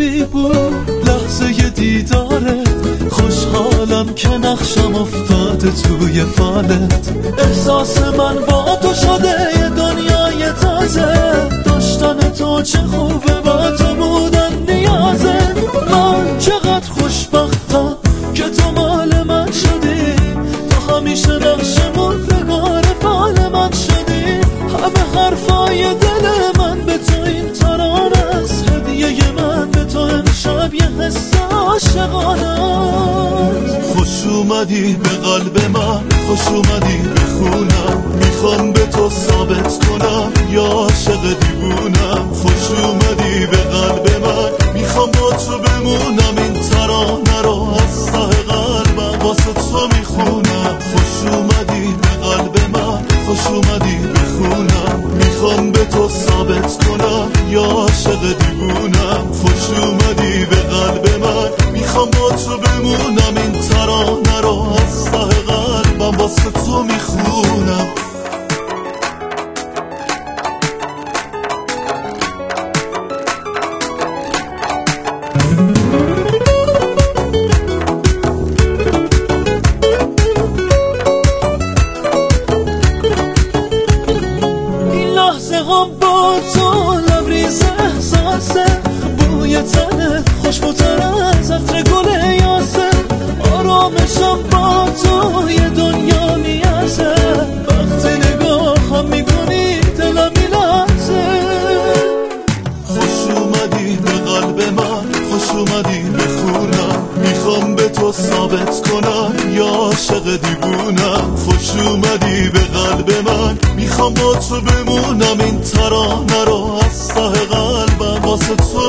خوبی بود لحظه دیدارت، خوشحالم که نقشم افتاده توی فالت. احساس من با تو شده یه دنیای تازه، داشتن تو چه خوبه، با تو بودن نیازه. من چقدر خوشبختم که تو مال من شدی، تو همیشه نقش موندگار فال من شدی. همه حرفای دل من به تو این ترانه است، هدیه من به تو امشب یه حس عاشقانه. خوش اومدی به قلب من، خوش اومدی به خونم، میخوام به تو ثابت کنم یا عاشق دیوونم. خوش اومدی به قلب من، میخوام با تو بمونم، این ترانه رو از ته قلبم واسه تو میخونم. خوش اومدی به قلب من، خوش اومدی به خونم، میخوام به تو ثابت کنم یا عاشق دیوونم. خوش اومدی به قلب من، میخوام با تو بمونم، این ترانه رو از ته قلبم واسه تو میخونم. با تو لبریز احساسه، بوی تنت خوشبوتر از عطر گل یاسه. آرامشم با تو یه دنیا میازه، وقتی نگاه هم میکنی دلم میلرزه. خوش اومدی به قلب من، خوش اومدی به خونم، میخوام به تو ثابت کنم یا عاشق دیوونم. خوش اومدی به قلب من، میخوام با تو بمونم، این ترانه رو از ته قلبم واسه تو